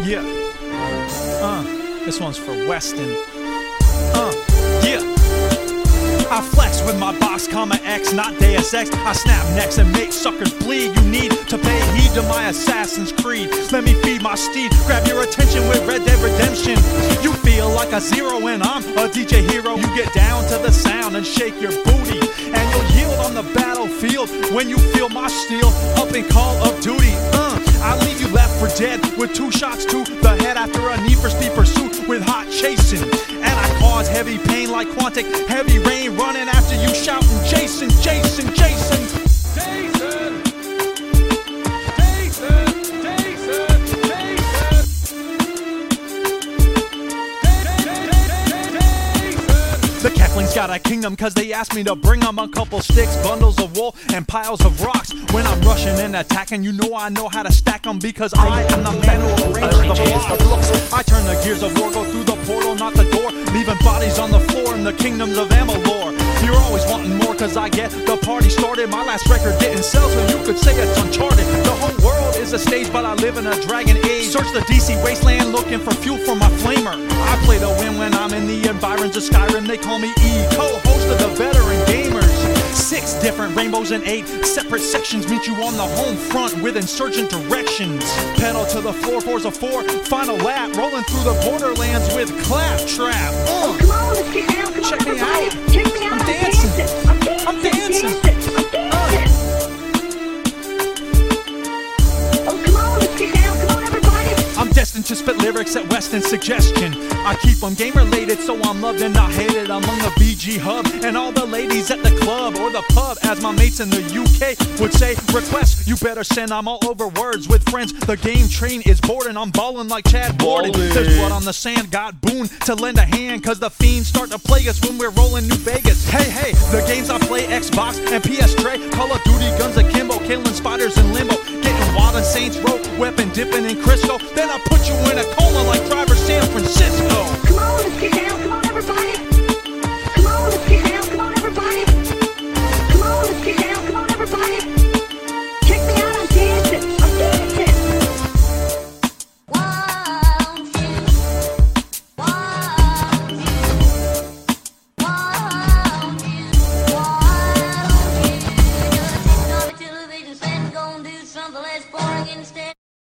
Yeah. This one's for Weston. Yeah. I flex with my box, X, not Deus Ex. I snap necks and make suckers bleed. You need to pay heed to my Assassin's Creed. Let me feed my steed, grab your attention with Red Dead Redemption. You feel like a zero and I'm a DJ hero. You get down to the sound and shake your booty, and you'll yield on the battlefield when you feel my steel up in Call of Duty. I leave you left for dead with 2 shots to the head after a Need for Speed pursuit with hot chasing. And I cause heavy pain like Quantic, heavy rain running after you shouting Jason, Jason, Jason. Jason! Jason! Jason! The Keflings got a kingdom cause they asked me to bring them a couple sticks, bundles of wool, and piles of rocks. When I'm rushing and attacking, you know I know how to stack them because I am the man who arranges the blocks. I turn the gears of war, go through the portal, not the door, leaving bodies on the floor in the kingdoms of Amalur. You're always wanting more cause I get the party started. My last record didn't sell so you could say it's Uncharted. The whole world is a stage but I live in a dragon age. Search the DC wasteland looking for fuel for my flamer. I play to win when I'm in the environs of Skyrim. They call me E, co-host of the veteran gamers. 6 different rainbows and 8 separate sections meet you on the home front with insurgent directions. Pedal to the floor, Forza 4, final lap, rolling through the borderlands with Claptrap. Come on, let's get down. Come Check on, me out. everybody. Check me out. I'm dancing. I'm dancing. Oh, come on, let's get down. Come on, everybody. I'm destined to spit lyrics at Weston's suggestion. I keep them game related so I'm loved and not hated among the BG hub and all the ladies at the club or the pub, as my mates in the UK would say. Request, you better send, I'm all over words with friends. The game train is boarding, I'm ballin' like Chad Borden. There's blood on the sand, got Boone to lend a hand cause the fiends start to play us when we're rolling New Vegas. Hey, the games I play, Xbox and PS3, Call of Duty, Guns Akimbo, killing spiders in limbo, getting wild in Saints Row, weapon dipping in Crisco. Then I put you in a